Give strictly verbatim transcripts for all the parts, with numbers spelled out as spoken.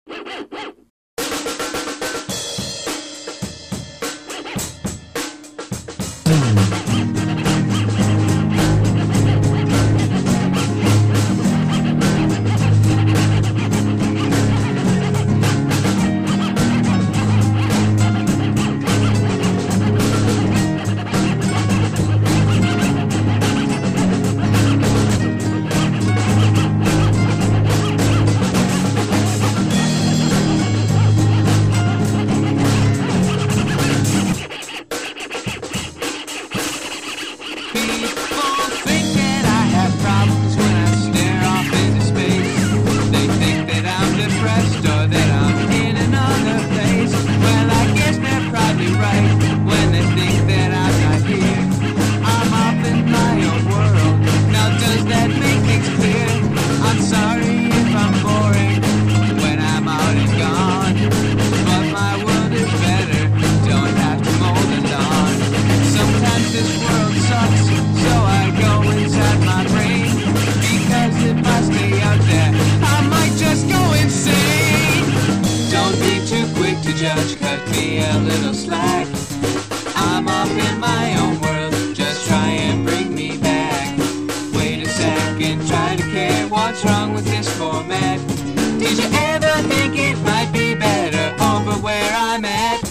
Judge, cut me a little slack. I'm off in my own world, just try and bring me back. Wait a second, try to care, what's wrong with this format? Did you ever think it might be better over where I'm at?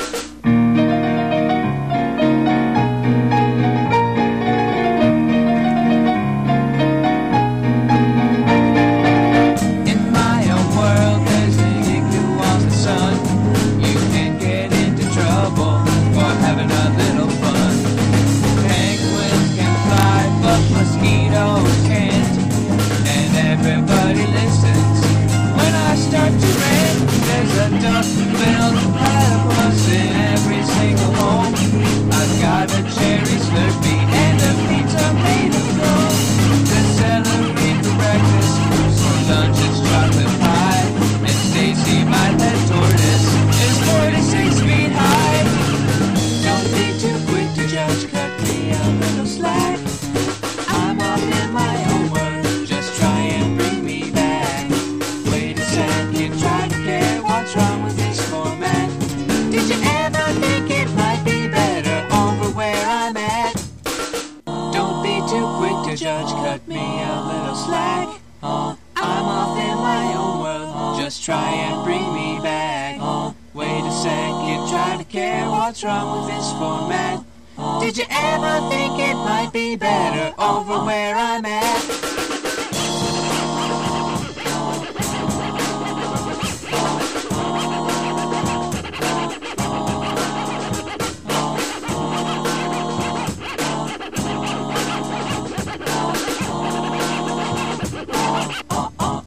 Mosquitoes can't, and everybody listens. When I start to rant, there's a duck-billed platypus in every single home. I've got a cherry Slurpee and a pizza made of gold. The celery for breakfast, for lunch it's chocolate pie, and Stacy, my pet tortoise, is forty-six feet high. Don't be too quick to judge, cut me a little slack. I'm off in my own world, just try and bring me back. Wait a second, try to care, what's wrong with this format? Did you ever think it might be better over where I'm at? Don't be too quick to judge, cut me a little slack. I'm off in my own world, just try and bring me back. Wait a second, try to care, what's wrong with this format? Did you ever think it might be better over where I'm at?